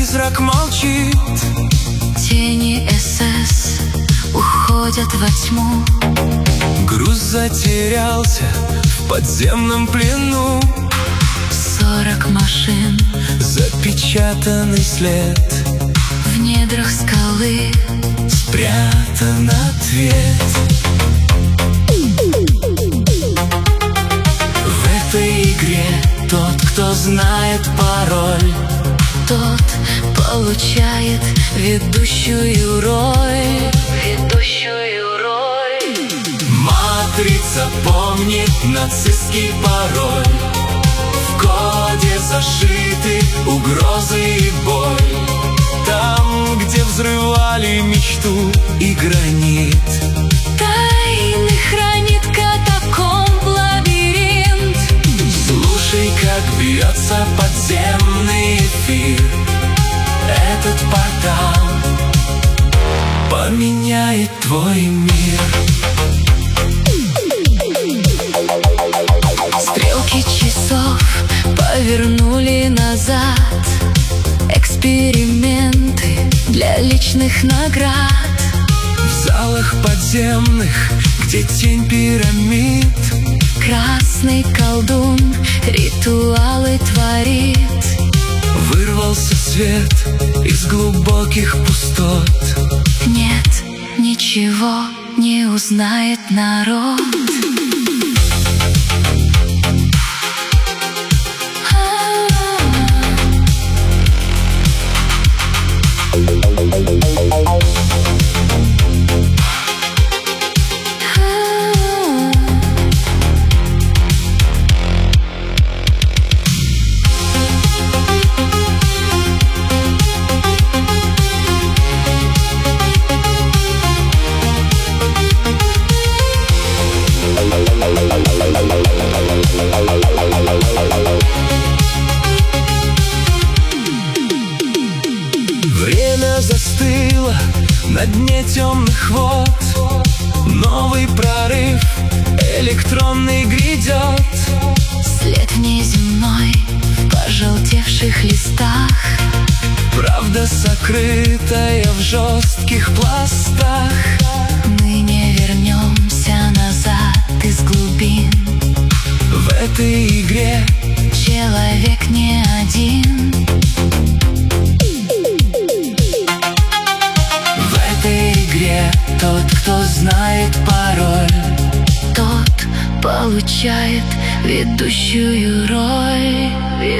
призрак молчит. Тени СС уходят во тьму. Груз затерялся в подземном плену. 40 машин, запечатанный след. в недрах скалы спрятан ответ. В этой игре тот, кто знает пароль, тот получает ведущую роль. Матрица помнит нацистский пароль. В коде зашиты угрозы и боль. Там, где взрывали мечту и гранит, Тайны хранит катакомб лабиринт. слушай, как бьется подземный эфир. Этот портал поменяет твой мир. Стрелки часов повернули назад. Эксперименты для личных наград. В залах подземных, где тень пирамид, Красный колдун ритуалы творит. вырвался свет из глубоких пустот. Нет, ничего не узнает народ. Время застыло на дне темных вод. Новый прорыв электронный грядет. След внеземной в пожелтевших листах. Правда, сокрытая в жестких пластах. Мы не вернемся назад из глубин. В этой игре Человек не один. В этой игре тот, кто знает пароль, Тот получает ведущую роль.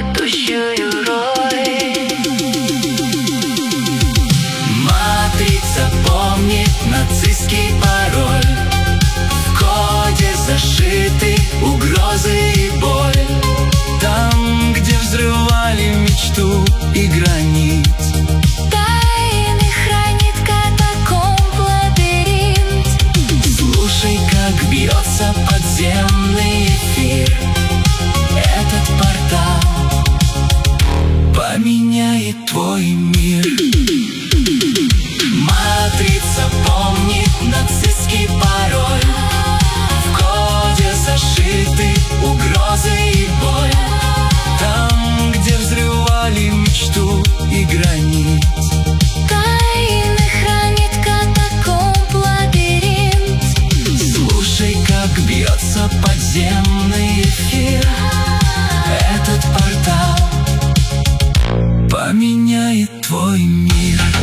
матрица помнит нацистский пароль. В коде зашиты угрозы и боль. Там, где взрывали мечту и гранит, Тайны хранит катакомб лабиринт. слушай, как бьется подземный эфир. Этот портал поменяет твой мир. Матрица помнит нацистский пароль. В коде зашиты угрозы и боль. Там, где взрывали мечту и гранит, Тайны хранит катакомб лабиринт. слушай, как бьется подземный эфир. Этот портал поменяет твой мир.